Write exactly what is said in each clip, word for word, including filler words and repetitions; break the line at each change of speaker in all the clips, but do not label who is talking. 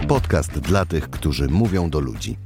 Podcast dla tych, którzy mówią do ludzi.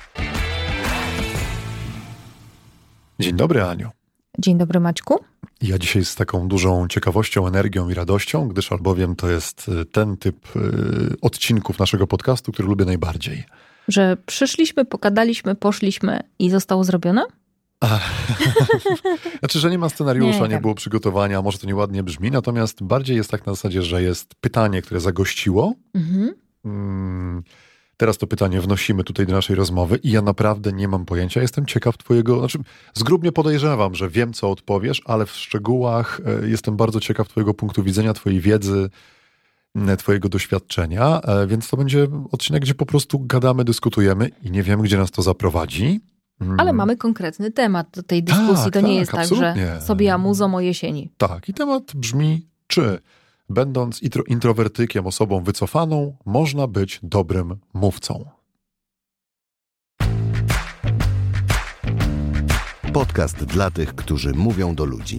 Dzień dobry, Aniu.
Dzień dobry, Maćku.
Ja dzisiaj z taką dużą ciekawością, energią i radością, gdyż albowiem to jest ten typ y, odcinków naszego podcastu, który lubię najbardziej.
Że przyszliśmy, pogadaliśmy, poszliśmy i zostało zrobione?
Znaczy, że nie ma scenariusza, nie,
nie
było przygotowania, może to nieładnie brzmi, natomiast bardziej jest tak na zasadzie, że jest pytanie, które zagościło. Mhm. Mm, teraz to pytanie wnosimy tutaj do naszej rozmowy i ja naprawdę nie mam pojęcia. Jestem ciekaw twojego, znaczy zgrubnie podejrzewam, że wiem, co odpowiesz, ale w szczegółach e, jestem bardzo ciekaw twojego punktu widzenia, twojej wiedzy, e, twojego doświadczenia, e, więc to będzie odcinek, gdzie po prostu gadamy, dyskutujemy i nie wiem, gdzie nas to zaprowadzi.
Ale mamy konkretny temat do tej dyskusji.
Tak,
to nie
tak,
jest
absolutnie.
tak, że sobie amuzą o jesieni.
Tak, i temat brzmi, czy będąc intro, introwertykiem, osobą wycofaną, można być dobrym mówcą?
Podcast dla tych, którzy mówią do ludzi.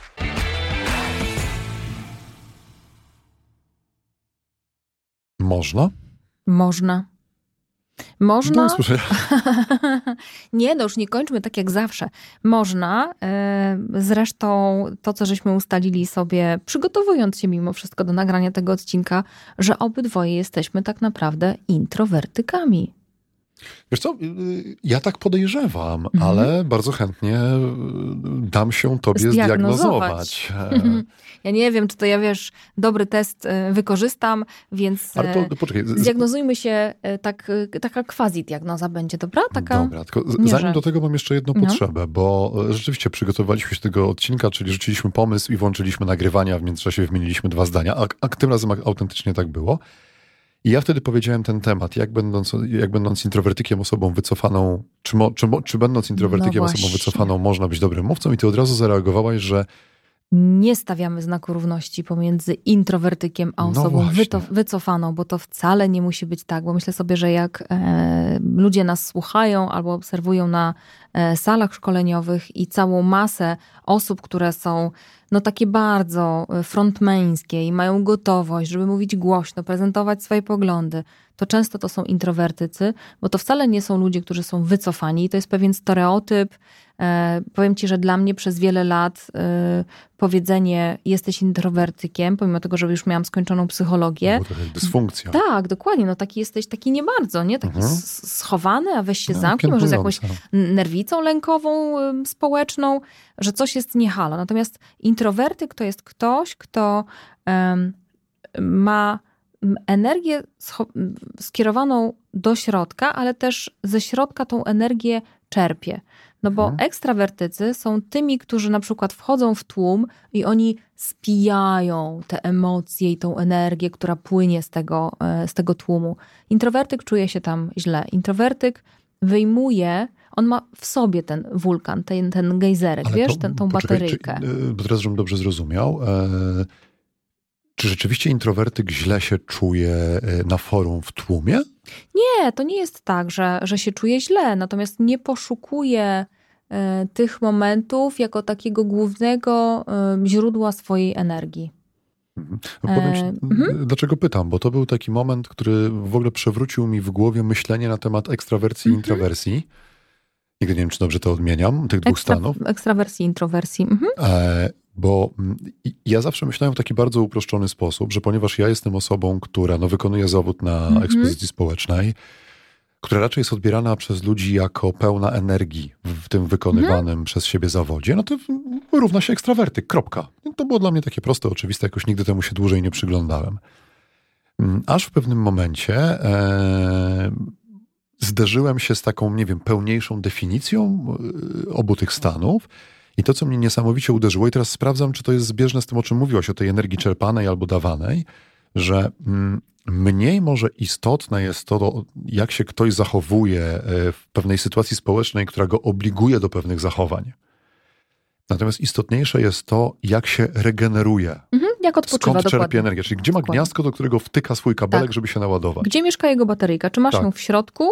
Można?
Można. Można?
No, słyszę.
Nie, no już nie kończmy tak jak zawsze. Można. Zresztą to, co żeśmy ustalili sobie, przygotowując się mimo wszystko do nagrania tego odcinka, że obydwoje jesteśmy tak naprawdę introwertykami.
Wiesz co, ja tak podejrzewam, mhm. ale bardzo chętnie dam się tobie zdiagnozować.
Ja nie wiem, czy to ja, wiesz, dobry test wykorzystam, więc ale to, poczekaj, zdiagnozujmy się, tak, taka quasi-diagnoza będzie, dobra? Taka...
Dobra, tylko nie, zanim że... do tego mam jeszcze jedną no. potrzebę, bo rzeczywiście przygotowaliśmy się do tego odcinka, czyli rzuciliśmy pomysł i włączyliśmy nagrywania, w międzyczasie wymieniliśmy dwa zdania, a, a tym razem autentycznie tak było. I ja wtedy powiedziałem ten temat, jak będąc, jak będąc introwertykiem, osobą wycofaną, czy, mo, czy, mo, czy będąc introwertykiem, no osobą wycofaną można być dobrym mówcą? I ty od razu zareagowałaś, że
nie stawiamy znaku równości pomiędzy introwertykiem a osobą no wyto, wycofaną, bo to wcale nie musi być tak, bo myślę sobie, że jak e, ludzie nas słuchają albo obserwują na e, salach szkoleniowych i całą masę osób, które są no takie bardzo frontmańskie i mają gotowość, żeby mówić głośno, prezentować swoje poglądy, to często to są introwertycy, bo to wcale nie są ludzie, którzy są wycofani. I to jest pewien stereotyp. E, powiem ci, że dla mnie przez wiele lat e, powiedzenie jesteś introwertykiem, pomimo tego, że już miałam skończoną psychologię.
Było trochę dysfunkcja.
Tak, dokładnie. No taki jesteś, taki nie bardzo, nie? Taki mhm. schowany, a weź się no, zamknij, może z jakąś nerwicą lękową y, społeczną, że coś jest nie halo. Natomiast introwertyk to jest ktoś, kto um, ma energię skierowaną do środka, ale też ze środka tą energię czerpie. No bo mhm. ekstrawertycy są tymi, którzy na przykład wchodzą w tłum i oni spijają te emocje i tą energię, która płynie z tego, z tego tłumu. Introwertyk czuje się tam źle. Introwertyk wyjmuje, on ma w sobie ten wulkan, ten, ten gejzerek, ale wiesz, to, ten, tą poczekaj, bateryjkę.
Czy, bo teraz, żebym dobrze zrozumiał, e, czy rzeczywiście introwertyk źle się czuje na forum w tłumie?
Nie, to nie jest tak, że, że się czuje źle, natomiast nie poszukuje y, tych momentów jako takiego głównego y, źródła swojej energii.
Mhm. Powiem ci, e, dlaczego pytam, bo to był taki moment, który w ogóle przewrócił mi w głowie myślenie na temat ekstrawersji i mhm. introwersji. Nigdy nie wiem, czy dobrze to odmieniam, tych dwóch Ekstra, stanów.
Ekstrawersji, introwersji. Mhm.
E, bo ja zawsze myślałem w taki bardzo uproszczony sposób, że ponieważ ja jestem osobą, która no, wykonuje zawód na mhm. ekspozycji społecznej, która raczej jest odbierana przez ludzi jako pełna energii w tym wykonywanym mhm. przez siebie zawodzie, no to równa się ekstrawertyk, kropka. To było dla mnie takie proste, oczywiste, jakoś nigdy temu się dłużej nie przyglądałem. Aż w pewnym momencie e, zderzyłem się z taką, nie wiem, pełniejszą definicją obu tych stanów i to, co mnie niesamowicie uderzyło, i teraz sprawdzam, czy to jest zbieżne z tym, o czym mówiłaś, o tej energii czerpanej albo dawanej, że mm, mniej może istotne jest to, jak się ktoś zachowuje w pewnej sytuacji społecznej, która go obliguje do pewnych zachowań. Natomiast istotniejsze jest to, jak się regeneruje.
Mhm, jak odpoczywa,
skąd
dokładnie.
czerpie energię, czyli gdzie ma
dokładnie.
gniazdko, do którego wtyka swój kabelek,
tak.
żeby się naładować.
Gdzie mieszka jego bateryjka? Czy masz
tak.
ją w środku,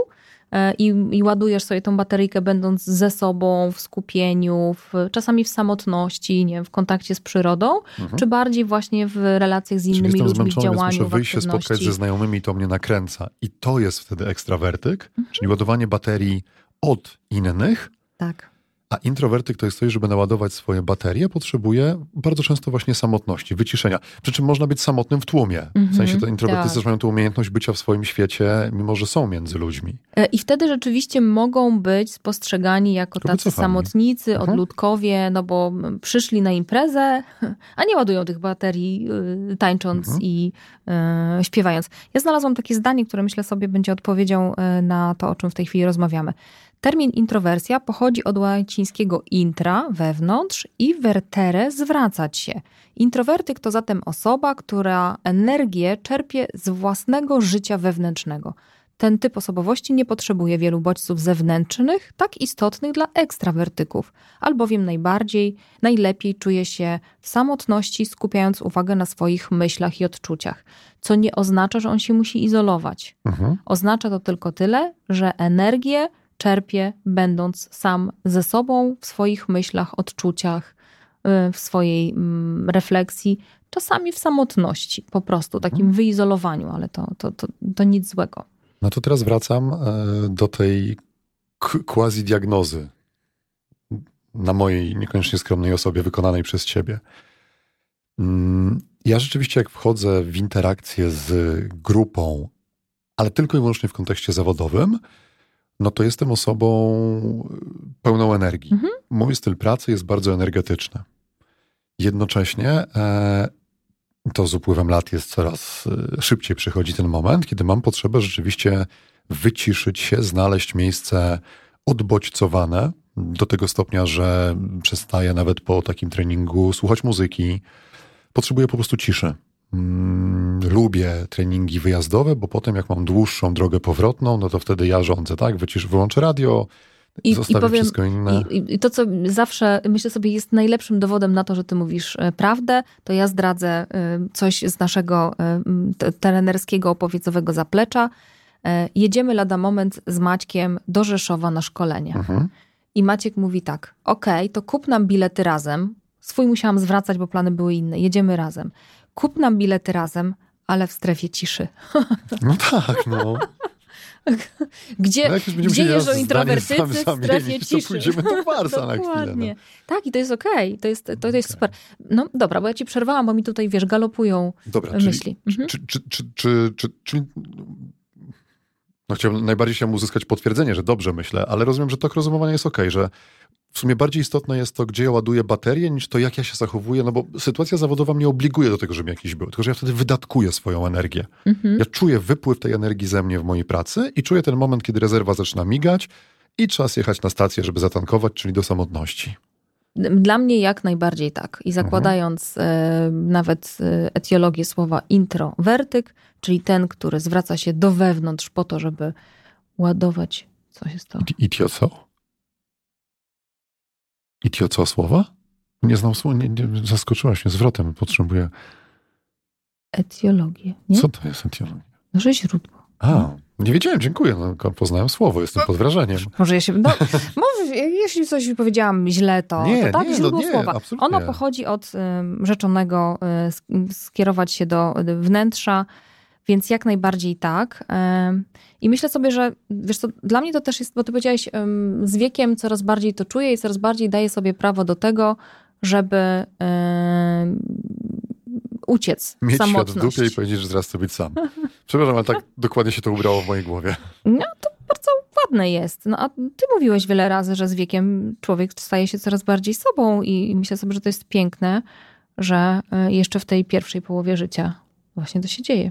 i, i ładujesz sobie tą bateryjkę będąc ze sobą, w skupieniu, w, czasami w samotności, nie wiem, w kontakcie z przyrodą, mhm. czy bardziej właśnie w relacjach z innymi
Czyli
ludźmi,
zmęczony,
w działaniu,
muszę
w
wyjść się
aktywności.
spotkać ze znajomymi i to mnie nakręca. I to jest wtedy ekstrawertyk, mhm. czyli ładowanie baterii od innych.
Tak.
A introwertyk to jest coś, żeby naładować swoje baterie, potrzebuje bardzo często właśnie samotności, wyciszenia. Przy czym można być samotnym w tłumie. Mm-hmm, w sensie to introwertycy tak. mają tę umiejętność bycia w swoim świecie, mimo że są między ludźmi.
I wtedy rzeczywiście mogą być spostrzegani jako tacy wycofani. samotnicy, mhm. odludkowie, no bo przyszli na imprezę, a nie ładują tych baterii y, tańcząc mhm. i y, śpiewając. Ja znalazłam takie zdanie, które myślę sobie będzie odpowiedzią y, na to, o czym w tej chwili rozmawiamy. Termin introwersja pochodzi od łacińskiego intra, wewnątrz, i vertere, zwracać się. Introwertyk to zatem osoba, która energię czerpie z własnego życia wewnętrznego. Ten typ osobowości nie potrzebuje wielu bodźców zewnętrznych, tak istotnych dla ekstrawertyków, albowiem najbardziej, najlepiej czuje się w samotności, skupiając uwagę na swoich myślach i odczuciach. Co nie oznacza, że on się musi izolować. Mhm. Oznacza to tylko tyle, że energię czerpie, będąc sam ze sobą, w swoich myślach, odczuciach, w swojej refleksji, czasami w samotności, po prostu, takim wyizolowaniu, ale to, to, to, to nic złego.
No to teraz wracam do tej quasi-diagnozy na mojej niekoniecznie skromnej osobie, wykonanej przez ciebie. Ja rzeczywiście, jak wchodzę w interakcję z grupą, ale tylko i wyłącznie w kontekście zawodowym, no to jestem osobą pełną energii. Mhm. Mój styl pracy jest bardzo energetyczny. Jednocześnie e, to z upływem lat jest coraz szybciej przychodzi ten moment, kiedy mam potrzebę rzeczywiście wyciszyć się, znaleźć miejsce odbodźcowane do tego stopnia, że przestaję nawet po takim treningu słuchać muzyki. Potrzebuję po prostu ciszy. Lubię treningi wyjazdowe, bo potem jak mam dłuższą drogę powrotną, no to wtedy ja rządzę, tak? Wycisz, wyłączę radio, I, zostawię i powiem, wszystko inne.
I, I to, co zawsze, myślę sobie, jest najlepszym dowodem na to, że ty mówisz prawdę, to ja zdradzę coś z naszego trenerskiego, opowiedzowego zaplecza. Jedziemy lada moment z Maćkiem do Rzeszowa na szkolenie. Mhm. I Maciek mówi tak, okej, okay, to kup nam bilety razem. Swój musiałam zwracać, bo plany były inne. Jedziemy razem. Kup nam bilety razem, ale w strefie ciszy.
No tak, no.
Gdzie, no gdzie jeżdżą introwertycy w strefie ciszy.
To pójdziemy do Barsa na chwilę. No.
Tak, i to jest okej. Okay. To jest, to, to jest okay. super. No dobra, bo ja ci przerwałam, bo mi tutaj, wiesz, galopują dobra, myśli.
Czyli, mhm. czy, czy, czy, czy, czy, czy, no chciałbym, najbardziej chciałbym uzyskać potwierdzenie, że dobrze myślę, ale rozumiem, że tok rozumowania jest okej, okay, że w sumie bardziej istotne jest to, gdzie ja ładuję baterię, niż to, jak ja się zachowuję, no bo sytuacja zawodowa mnie obliguje do tego, żebym jakiś był, tylko że ja wtedy wydatkuję swoją energię. Mhm. Ja czuję wypływ tej energii ze mnie w mojej pracy i czuję ten moment, kiedy rezerwa zaczyna migać i czas jechać na stację, żeby zatankować, czyli do samotności.
Dla mnie jak najbardziej tak. I zakładając mhm. y, nawet y, etiologię słowa introwertyk, czyli ten, który zwraca się do wewnątrz po to, żeby ładować, co się stało?
Itio co? Itio co słowa? Nie znam słowa, nie, nie, zaskoczyłaś mnie zwrotem, potrzebuję...
Etiologię, nie?
Co to jest etiologia?
No, że źródło.
A, nie wiedziałem, dziękuję. No, poznałem słowo, jestem pod wrażeniem.
Może ja się... No, może, jeśli coś powiedziałam źle, to,
nie,
to tak,
nie,
źródło
no nie,
słowa.
Absolutnie.
Ono pochodzi od y, rzeczonego y, skierować się do wnętrza, więc jak najbardziej tak. Y, I myślę sobie, że wiesz co, dla mnie to też jest, bo ty powiedziałeś, y, z wiekiem coraz bardziej to czuję i coraz bardziej daję sobie prawo do tego, żeby y, uciec
Mieć
w samotność.
Mieć świat w dupie i powiedzieć, że zaraz chcę być sam. Przepraszam, ale tak dokładnie się to ubrało w mojej głowie.
No to bardzo ładne jest. No a ty mówiłeś wiele razy, że z wiekiem człowiek staje się coraz bardziej sobą i myślę sobie, że to jest piękne, że jeszcze w tej pierwszej połowie życia właśnie to się dzieje.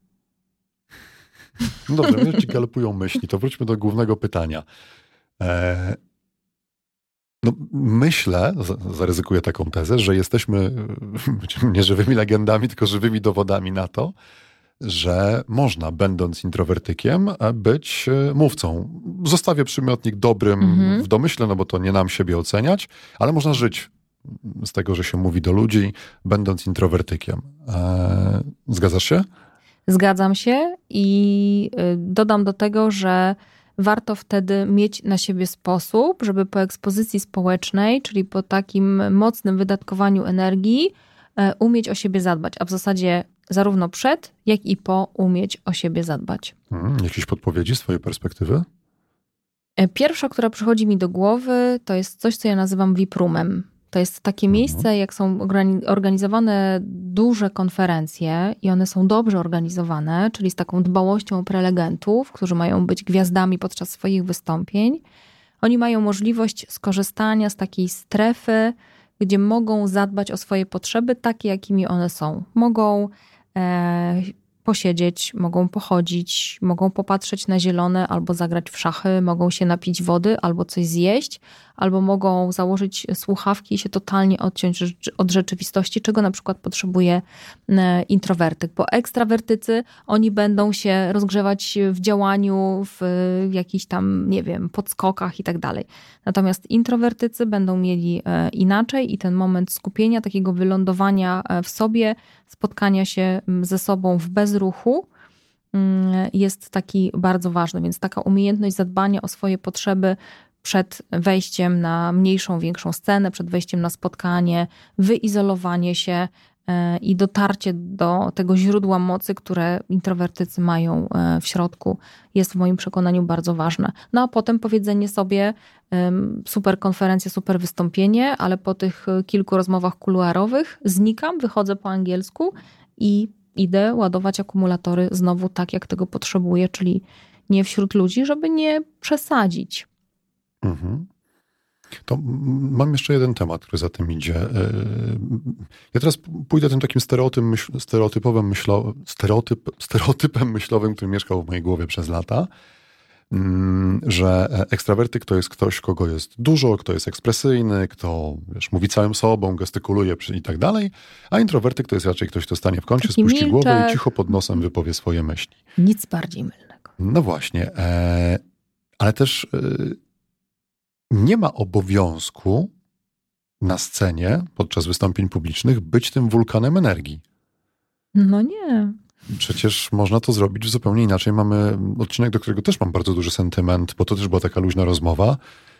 No dobrze, mnie ci galopują myśli, to wróćmy do głównego pytania. Eee, no myślę, zaryzykuję taką tezę, że jesteśmy nie żywymi legendami, tylko żywymi dowodami na to, że można, będąc introwertykiem, być mówcą. Zostawię przymiotnik dobrym mm-hmm. w domyśle, no bo to nie nam siebie oceniać, ale można żyć z tego, że się mówi do ludzi, będąc introwertykiem. Eee, zgadzasz się?
Zgadzam się i dodam do tego, że warto wtedy mieć na siebie sposób, żeby po ekspozycji społecznej, czyli po takim mocnym wydatkowaniu energii, umieć o siebie zadbać, a w zasadzie zarówno przed, jak i po umieć o siebie zadbać.
Hmm, jakieś podpowiedzi z twojej perspektywy?
Pierwsza, która przychodzi mi do głowy, to jest coś, co ja nazywam V I P roomem. To jest takie miejsce, jak są organizowane duże konferencje i one są dobrze organizowane, czyli z taką dbałością o prelegentów, którzy mają być gwiazdami podczas swoich wystąpień. Oni mają możliwość skorzystania z takiej strefy, gdzie mogą zadbać o swoje potrzeby takie, jakimi one są. Mogą e, posiedzieć, mogą pochodzić, mogą popatrzeć na zielone albo zagrać w szachy, mogą się napić wody albo coś zjeść, albo mogą założyć słuchawki i się totalnie odciąć od rzeczywistości, czego na przykład potrzebuje introwertyk. Bo ekstrawertycy, oni będą się rozgrzewać w działaniu, w jakichś tam, nie wiem, podskokach i tak dalej. Natomiast introwertycy będą mieli inaczej i ten moment skupienia, takiego wylądowania w sobie, spotkania się ze sobą w bezruchu jest taki bardzo ważny. Więc taka umiejętność zadbania o swoje potrzeby przed wejściem na mniejszą, większą scenę, przed wejściem na spotkanie, wyizolowanie się i dotarcie do tego źródła mocy, które introwertycy mają w środku, jest w moim przekonaniu bardzo ważne. No a potem powiedzenie sobie super konferencja, super wystąpienie, ale po tych kilku rozmowach kuluarowych znikam, wychodzę po angielsku i idę ładować akumulatory znowu tak, jak tego potrzebuję, czyli nie wśród ludzi, żeby nie przesadzić. Mhm.
To mam jeszcze jeden temat, który za tym idzie. Ja teraz pójdę tym takim stereotyp, stereotypowym myślo, stereotyp, stereotypem myślowym, który mieszkał w mojej głowie przez lata, że ekstrawertyk to jest ktoś, kogo jest dużo, kto jest ekspresyjny, kto wiesz, mówi całym sobą, gestykuluje i tak dalej, a introwertyk to jest raczej ktoś, kto stanie w kącie,
taki
spuści
milczek.
głowę i cicho pod nosem wypowie swoje myśli.
Nic bardziej mylnego.
No właśnie, ale też nie ma obowiązku na scenie podczas wystąpień publicznych być tym wulkanem energii. No
nie.
Przecież można to zrobić zupełnie inaczej. Mamy odcinek, do którego też mam bardzo duży sentyment, bo to też była taka luźna rozmowa.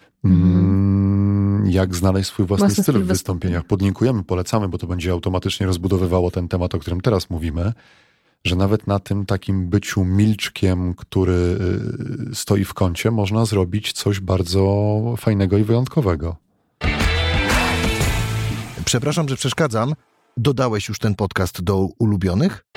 Mm. Jak znaleźć swój własny, własny styl w wystąpieniach. Podlinkujemy, polecamy, bo to będzie automatycznie rozbudowywało ten temat, o którym teraz mówimy. Że nawet na tym takim byciu milczkiem, który stoi w kącie, można zrobić coś bardzo fajnego i wyjątkowego.
Przepraszam, że przeszkadzam. Dodałeś już ten podcast do ulubionych?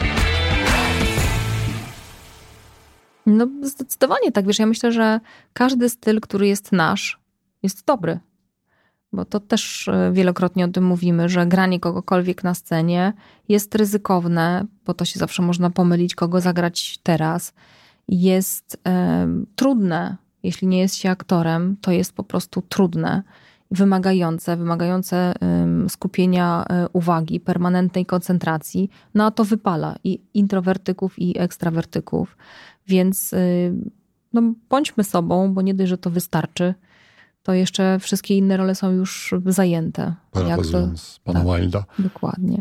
No zdecydowanie tak. Wiesz, ja myślę, że każdy styl, który jest nasz, jest dobry. Bo to też wielokrotnie o tym mówimy, że granie kogokolwiek na scenie jest ryzykowne, bo to się zawsze można pomylić, kogo zagrać teraz. Jest e, trudne, jeśli nie jest się aktorem, to jest po prostu trudne, wymagające, wymagające e, skupienia e, uwagi, permanentnej koncentracji, no a to wypala i introwertyków, i ekstrawertyków. Więc e, no, bądźmy sobą, bo nie dość, że to wystarczy, to jeszcze wszystkie inne role są już zajęte.
Parafrazując pana tak, Wilda.
Dokładnie.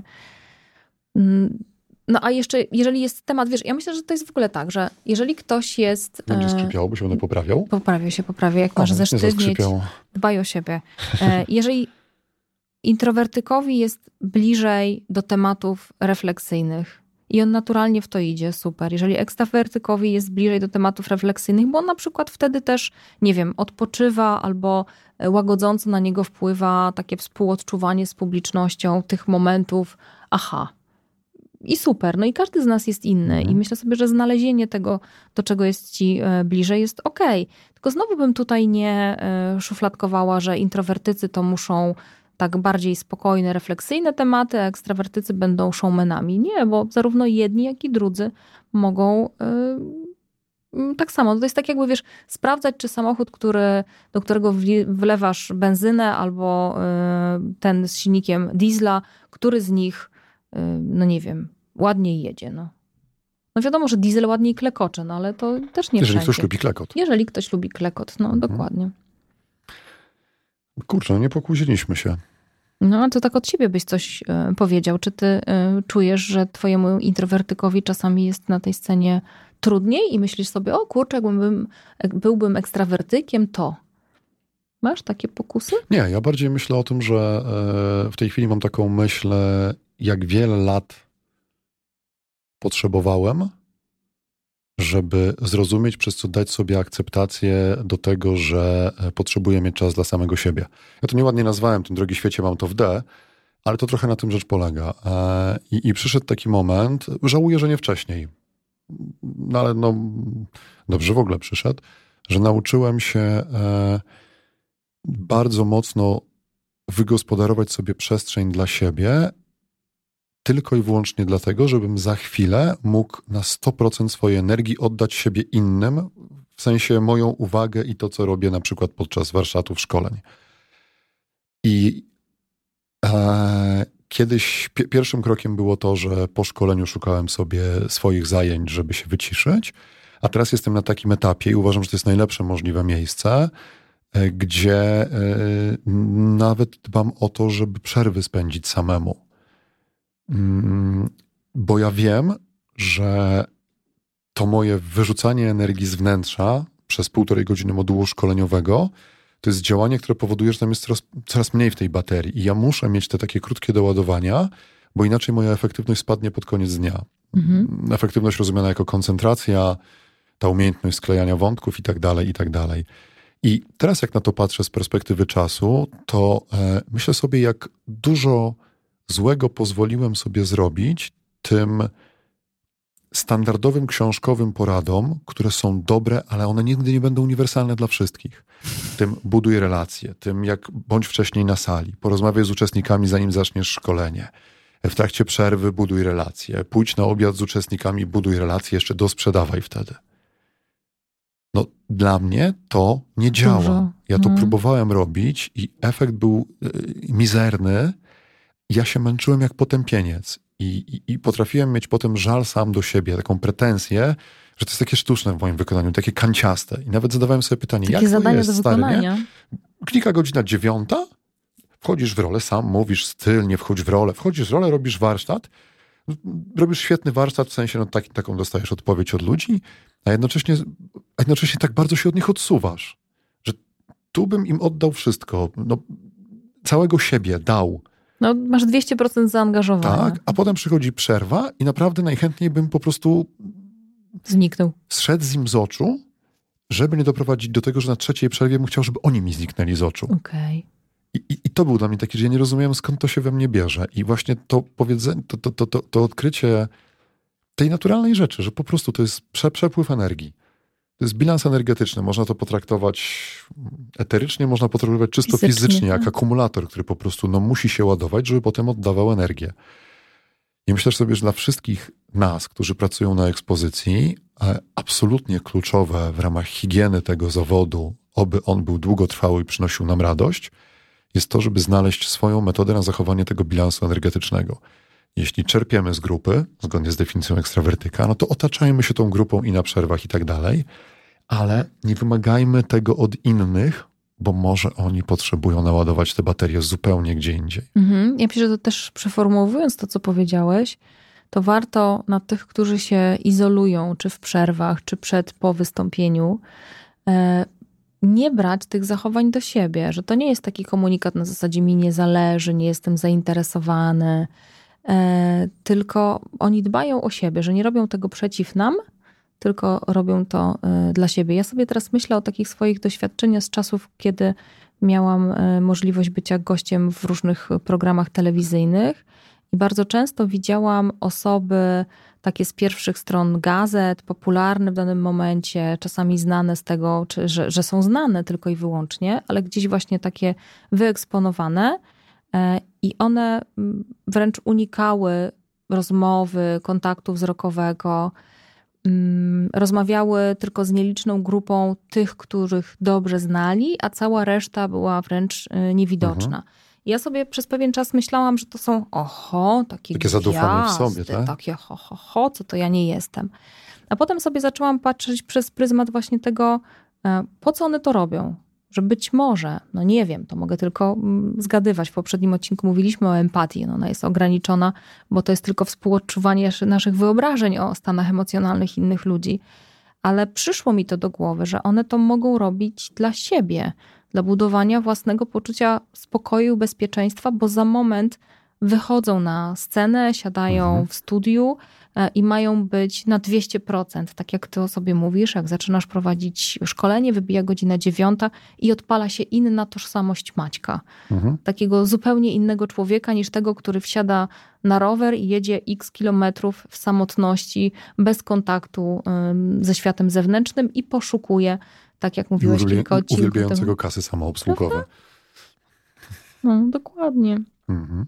No a jeszcze, jeżeli jest temat, wiesz, ja myślę, że to jest w ogóle tak, że jeżeli ktoś jest...
Będzie skrzypiało, by się one poprawiał?
Poprawia się, poprawia. Jak o, masz zesztywnieć, dbaj o siebie. Jeżeli introwertykowi jest bliżej do tematów refleksyjnych i on naturalnie w to idzie, super. Jeżeli ekstrawertykowi jest bliżej do tematów refleksyjnych, bo on na przykład wtedy też, nie wiem, odpoczywa albo łagodząco na niego wpływa takie współodczuwanie z publicznością tych momentów, aha. I super. No i każdy z nas jest inny mhm. i myślę sobie, że znalezienie tego, do czego jest ci bliżej, jest okej. Okay. Tylko znowu bym tutaj nie szufladkowała, że introwertycy to muszą tak bardziej spokojne, refleksyjne tematy, a ekstrawertycy będą showmanami. Nie, bo zarówno jedni, jak i drudzy mogą yy, tak samo. To jest tak jakby, wiesz, sprawdzać, czy samochód, który, do którego wlewasz benzynę albo yy, ten z silnikiem diesla, który z nich, yy, no nie wiem, ładniej jedzie, no. No wiadomo, że diesel ładniej klekocze, no ale to też nie
Jeżeli
wszędzie.
ktoś lubi klekot.
Jeżeli ktoś lubi klekot, no mhm. dokładnie.
Kurczę, no nie pokłóciliśmy się.
No, a to tak od siebie byś coś y, powiedział. Czy ty y, czujesz, że twojemu introwertykowi czasami jest na tej scenie trudniej i myślisz sobie, o kurczę, jakbym, jak byłbym ekstrawertykiem, to... Masz takie pokusy?
Nie, ja bardziej myślę o tym, że w tej chwili mam taką myśl, jak wiele lat potrzebowałem, żeby zrozumieć, przez co dać sobie akceptację do tego, że potrzebuję mieć czas dla samego siebie. Ja to nieładnie nazwałem, tym drogi świecie mam to w D, ale to trochę na tym rzecz polega. I, i przyszedł taki moment, żałuję, że nie wcześniej, no ale no dobrze w ogóle przyszedł, że nauczyłem się bardzo mocno wygospodarować sobie przestrzeń dla siebie tylko i wyłącznie dlatego, żebym za chwilę mógł na sto procent swojej energii oddać siebie innym, w sensie moją uwagę i to, co robię na przykład podczas warsztatów, szkoleń. I e, kiedyś pi- pierwszym krokiem było to, że po szkoleniu szukałem sobie swoich zajęć, żeby się wyciszyć, a teraz jestem na takim etapie i uważam, że to jest najlepsze możliwe miejsce, gdzie y, nawet dbam o to, żeby przerwy spędzić samemu. Mm, bo ja wiem, że to moje wyrzucanie energii z wnętrza przez półtorej godziny modułu szkoleniowego to jest działanie, które powoduje, że tam jest coraz, coraz mniej w tej baterii. I ja muszę mieć te takie krótkie doładowania, bo inaczej moja efektywność spadnie pod koniec dnia. Mhm. Efektywność rozumiana jako koncentracja, ta umiejętność sklejania wątków i tak dalej, i tak dalej. I teraz jak na to patrzę z perspektywy czasu, to e, myślę sobie, jak dużo złego pozwoliłem sobie zrobić tym standardowym książkowym poradom, które są dobre, ale one nigdy nie będą uniwersalne dla wszystkich. Tym buduj relacje, tym jak bądź wcześniej na sali, porozmawiaj z uczestnikami, zanim zaczniesz szkolenie. W trakcie przerwy buduj relacje, pójdź na obiad z uczestnikami, buduj relacje, jeszcze dosprzedawaj wtedy. No, dla mnie to nie działa. Dużo. Ja to hmm. próbowałem robić i efekt był y, mizerny. Ja się męczyłem jak potępieniec I, i, i potrafiłem mieć potem żal sam do siebie, taką pretensję, że to jest takie sztuczne w moim wykonaniu, takie kanciaste. I nawet zadawałem sobie pytanie, takie jak to jest, do stary, nie? Klika godzina dziewiąta, wchodzisz w rolę, sam mówisz styl, nie wchodź w rolę, wchodzisz w rolę, robisz warsztat, robisz świetny warsztat, w sensie no, tak, taką dostajesz odpowiedź od ludzi, a jednocześnie, a jednocześnie tak bardzo się od nich odsuwasz, że tu bym im oddał wszystko, no, całego siebie dał.
No masz dwieście procent zaangażowania.
Tak, a potem przychodzi przerwa i naprawdę najchętniej bym po prostu
zniknął.
Zszedł z nim z oczu, żeby nie doprowadzić do tego, że na trzeciej przerwie bym chciał, żeby oni mi zniknęli z oczu.
Okej. Okay.
I, i, I to był dla mnie taki, że ja nie rozumiałem, skąd to się we mnie bierze. I właśnie to powiedzenie, to, to, to, to, to odkrycie tej naturalnej rzeczy, że po prostu to jest prze, przepływ energii. To jest bilans energetyczny. Można to potraktować eterycznie, można potraktować czysto fizycznie, fizycznie jak akumulator, który po prostu no, musi się ładować, żeby potem oddawał energię. I myślę sobie, że dla wszystkich nas, którzy pracują na ekspozycji, absolutnie kluczowe w ramach higieny tego zawodu, oby on był długotrwały i przynosił nam radość, jest to, żeby znaleźć swoją metodę na zachowanie tego bilansu energetycznego. Jeśli czerpiemy z grupy, zgodnie z definicją ekstrawertyka, no to otaczajmy się tą grupą i na przerwach i tak dalej, ale nie wymagajmy tego od innych, bo może oni potrzebują naładować te baterie zupełnie gdzie indziej.
Mhm. Ja myślę, że to też przeformułowując to, co powiedziałeś, to warto na tych, którzy się izolują, czy w przerwach, czy przed, po wystąpieniu, e, nie brać tych zachowań do siebie, że to nie jest taki komunikat na zasadzie mi nie zależy, nie jestem zainteresowany, e, tylko oni dbają o siebie, że nie robią tego przeciw nam, tylko robią to e, dla siebie. Ja sobie teraz myślę o takich swoich doświadczeniach z czasów, kiedy miałam e, możliwość bycia gościem w różnych programach telewizyjnych i bardzo często widziałam osoby takie z pierwszych stron gazet, popularne w danym momencie, czasami znane z tego, czy, że, że są znane tylko i wyłącznie, ale gdzieś właśnie takie wyeksponowane i one wręcz unikały rozmowy, kontaktu wzrokowego, rozmawiały tylko z nieliczną grupą tych, których dobrze znali, a cała reszta była wręcz niewidoczna. Mhm. Ja sobie przez pewien czas myślałam, że to są oho, takie, takie zadufane w sobie, tak? Takie ho, ho, ho, co to ja nie jestem. A potem sobie zaczęłam patrzeć przez pryzmat właśnie tego, po co one to robią. że być może, no nie wiem, to mogę tylko zgadywać. W poprzednim odcinku mówiliśmy o empatii. No ona jest ograniczona, bo to jest tylko współodczuwanie naszych wyobrażeń o stanach emocjonalnych innych ludzi. Ale przyszło mi to do głowy, że one to mogą robić dla siebie, dla budowania własnego poczucia spokoju, bezpieczeństwa, bo za moment wychodzą na scenę, siadają mhm. w studiu i mają być na dwieście procent. Tak jak ty o sobie mówisz, jak zaczynasz prowadzić szkolenie, wybija godzina dziewiąta i odpala się inna tożsamość Maćka. Mhm. Takiego zupełnie innego człowieka niż tego, który wsiada na rower i jedzie x kilometrów w samotności, bez kontaktu ze światem zewnętrznym i poszukuje, tak jak mówiłeś
Uwielbi-
kilka odcinków
uwielbiającego
temu.
kasy samoobsługowe.
Prawda? No, dokładnie. Mhm.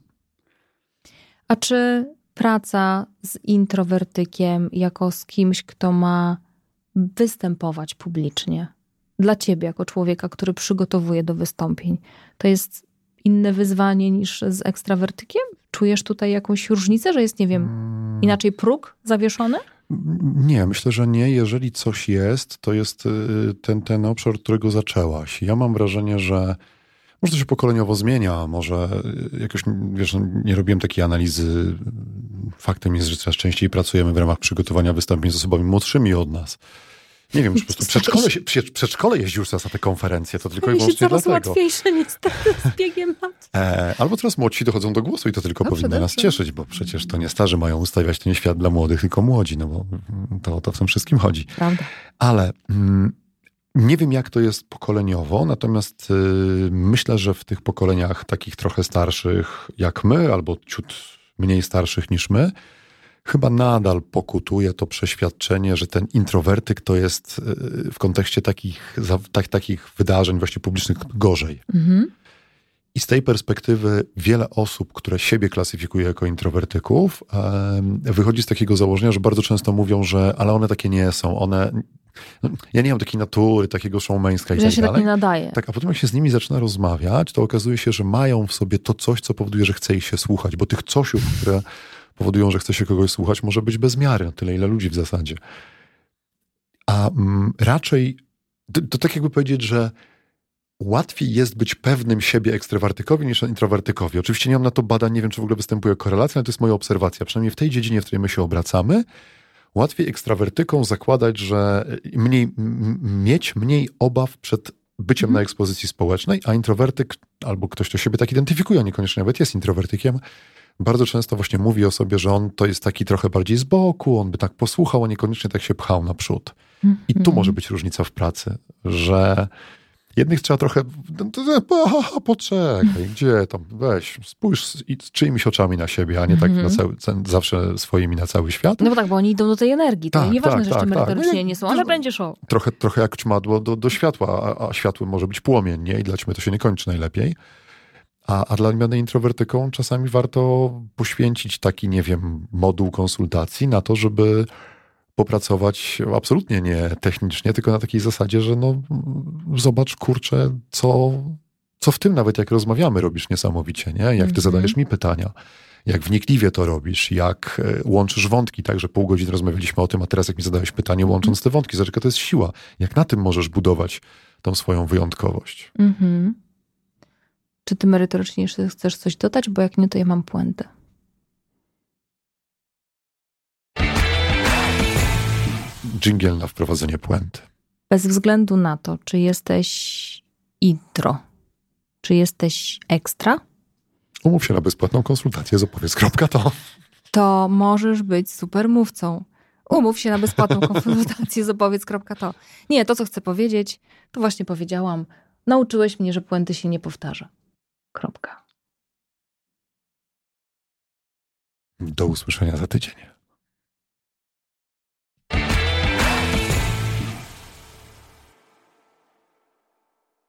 A czy praca z introwertykiem jako z kimś, kto ma występować publicznie, dla ciebie jako człowieka, który przygotowuje do wystąpień, to jest inne wyzwanie niż z ekstrawertykiem? Czujesz tutaj jakąś różnicę, że jest, nie wiem, inaczej próg zawieszony?
Nie, myślę, że nie. Jeżeli coś jest, to jest ten, ten obszar, od którego zaczęłaś. Ja mam wrażenie, że może to się pokoleniowo zmienia, może jakoś, wiesz, nie robiłem takiej analizy. Faktem jest, że coraz częściej pracujemy w ramach przygotowania wystąpień z osobami młodszymi od nas. Nie wiem, czy po prostu przedszkole, się, przedszkole jeździ już teraz na te konferencje, to tylko i wyłącznie dlatego.
To jest łatwiejsze niestety z biegiem lat.
E, albo coraz młodsi dochodzą do głosu i to tylko dobrze, powinno dobrze. nas cieszyć, bo przecież to nie starzy mają ustawiać ten świat dla młodych, tylko młodzi, no bo to, to w tym wszystkim chodzi.
Prawda.
Ale mm, nie wiem, jak to jest pokoleniowo, natomiast y, myślę, że w tych pokoleniach takich trochę starszych jak my, albo ciut mniej starszych niż my, chyba nadal pokutuje to przeświadczenie, że ten introwertyk to jest w kontekście takich, tak, takich wydarzeń właśnie publicznych gorzej. Mhm. I z tej perspektywy wiele osób, które siebie klasyfikuje jako introwertyków, wychodzi z takiego założenia, że bardzo często mówią, że ale one takie nie są, one... No, ja nie mam takiej natury, takiego showmeńska i
że
tak
się
dalej.
tak nie nadaje.
Tak, a potem jak się z nimi zaczyna rozmawiać, to okazuje się, że mają w sobie to coś, co powoduje, że chce ich się słuchać, bo tych cosiów, które powodują, że chce się kogoś słuchać, może być bez miary, na tyle ile ludzi w zasadzie. A mm, raczej, to, to tak jakby powiedzieć, że łatwiej jest być pewnym siebie ekstrawertykowi niż introwertykowi. Oczywiście nie mam na to badań, nie wiem, czy w ogóle występuje korelacja, ale to jest moja obserwacja. Przynajmniej w tej dziedzinie, w której my się obracamy, łatwiej ekstrawertykom zakładać, że mniej, m- mieć mniej obaw przed byciem mm. na ekspozycji społecznej, a introwertyk, albo ktoś, kto siebie tak identyfikuje, niekoniecznie nawet jest introwertykiem, bardzo często właśnie mówi o sobie, że on to jest taki trochę bardziej z boku, on by tak posłuchał, a niekoniecznie tak się pchał naprzód. Mm. I tu może być różnica w pracy, że jednych trzeba trochę, aha, poczekaj, gdzie tam, weź, spójrz czyimiś oczami na siebie, a nie tak na cały, zawsze swoimi na cały świat.
No bo tak, bo oni idą do tej energii, to
tak,
nieważne,
tak,
że jeszcze
tak,
merytorycznie
tak.
nie są, ale będzie show.
Trochę, trochę jak ćmadło do, do światła, a, a światłem może być płomień, nie? I dla ćmy to się nie kończy najlepiej. A, a dla odmiany introwertyką czasami warto poświęcić taki, nie wiem, moduł konsultacji na to, żeby popracować absolutnie nie technicznie, tylko na takiej zasadzie, że no zobacz, kurczę, co, co w tym nawet jak rozmawiamy robisz niesamowicie, nie? Jak ty mm-hmm. zadajesz mi pytania, jak wnikliwie to robisz, jak łączysz wątki, tak, że pół godziny rozmawialiśmy o tym, a teraz jak mi zadałeś pytanie, łącząc te wątki, zobacz, jaka to jest siła. Jak na tym możesz budować tą swoją wyjątkowość.
Mm-hmm. Czy ty merytorycznie jeszcze chcesz coś dodać? Bo jak nie, to ja mam puentę.
Dżingiel na wprowadzenie puenty.
Bez względu na to, czy jesteś intro, czy jesteś ekstra,
umów się na bezpłatną konsultację z opowiedz kropka to.
To możesz być supermówcą. Umów się na bezpłatną konsultację z opowiedz kropka to. Nie, to co chcę powiedzieć, to właśnie powiedziałam. Nauczyłeś mnie, że puenty się nie powtarza. Kropka.
Do usłyszenia za tydzień.